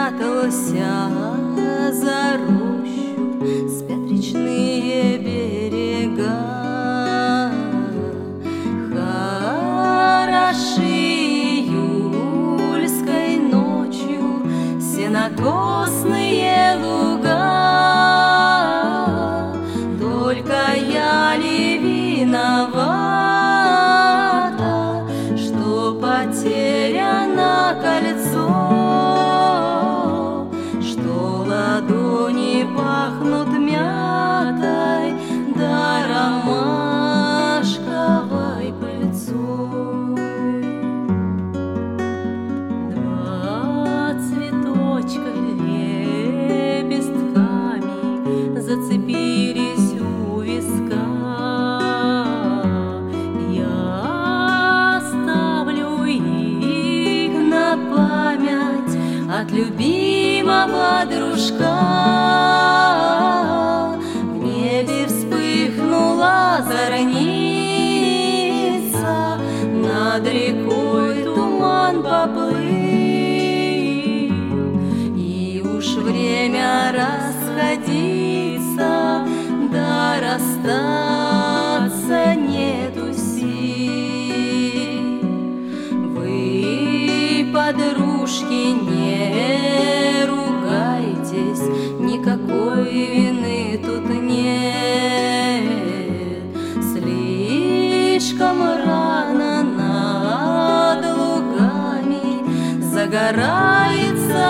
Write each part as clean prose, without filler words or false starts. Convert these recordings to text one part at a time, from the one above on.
спрятался за рощу, спят речные берега. Хороши июльской ночью сенокосные луга. Только я ли виновата, что потеряно кольцо, что ладони пахнут мятой да ромашковой пыльцой. Два цветочка лепестками зацепились у виска. Я оставлю их на память от любимого дружка. В небе вспыхнула зорница, над рекой туман поплыл, и уж время расходиться, да расстаться нету сил. Вы, подружки, не ругайтесь, никакой вины тут нет. Слишком рано над лугами загорается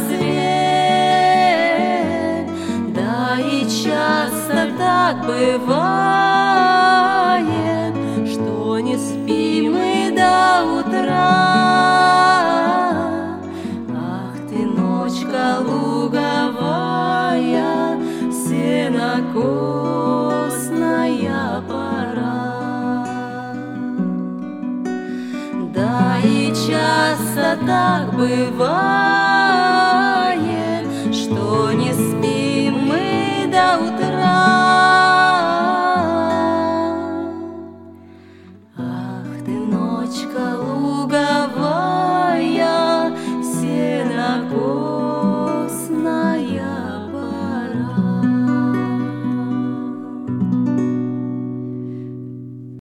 рассвет. Да и часто так бывает, что не спим мы до утра. Ах ты, ночка луговая, сенокосная пора. Да и часто так бывает,